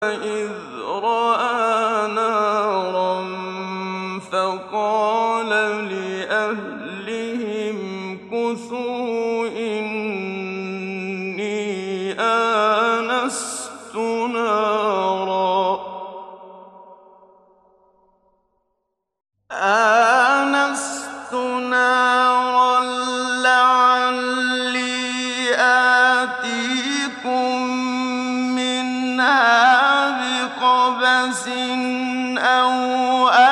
إِذْ رَأَىٰ نَارًا فَقَالَ لِأَهْلِهِ امْكُثُوا إِنِّي آنَسْتُ نَارًا لَّعَلِّي آتِيكُم مِّنْهَا بِقَبَسٍ أَوْ